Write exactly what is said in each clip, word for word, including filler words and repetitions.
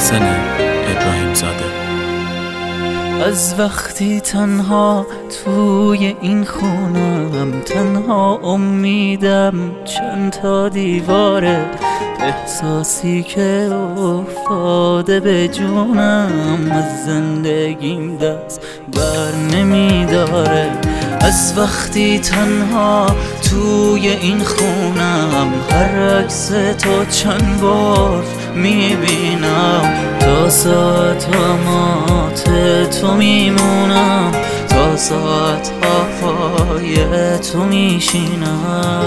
محسن ابراهیم زاده. از وقتی تنها توی این خونم، تنها امیدم چند تا دیواره، احساسی که افتاده به جونم، از زندگیم دست بر نمیداره. از وقتی تنها توی این خونم، هر عکس تو چند بار میبینم، تا ساعت ها مات تو میمونم، تا ساعت ها پای تو میشینم.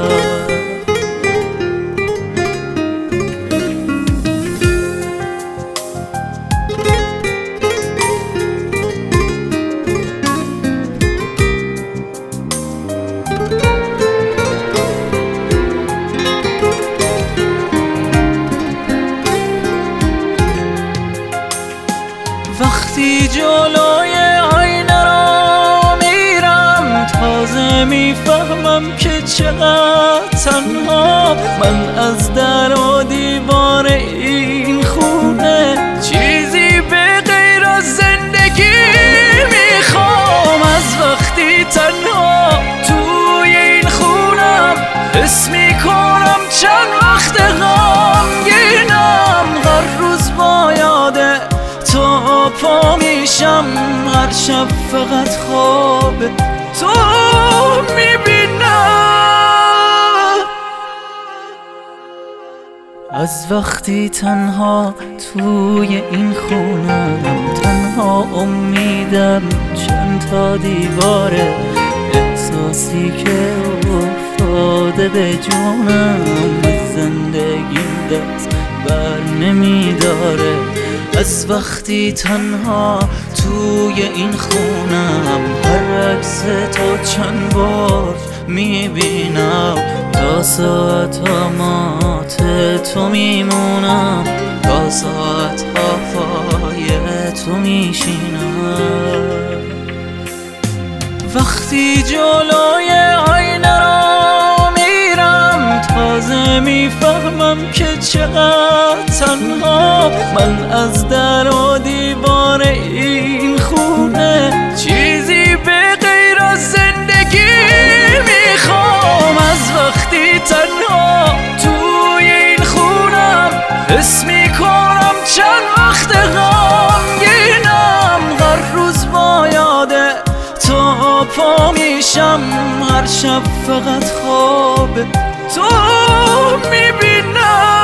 وقتی جلوی آینه را میرم، تازه میفهمم که چقدر تنها من، از در و دیوار این خونه چیزی به غیر از زندگی میخوام. از وقتی تنها توی این خونم، حس میکنم چند وقت غمگینم، هر روز با یاده تو پا میشم، هر شب فقط خواب تو میبینم. از وقتی تنها توی این خونم، تنها امیدم چند تا دیواره، احساسی که افتاده به جونم، از زندگیم دست بر نمیداره. از وقتی تنها توی این خونم، هر عکس تو چند بار میبینم، تا ساعت ها مات تو میمونم، تا ساعت ها پای تو میشینم. وقتی جلوی آینه را میرم، تازه میفهمم که چقدر تنها من، از در و دیوار این خونه چیزی به غیر از زندگی میخوام. از وقتی تنها توی این خونم، حس میکنم چند وقت غمگینم، هر روز با یاده تو پا میشم، هر شب فقط خواب تو میبینم.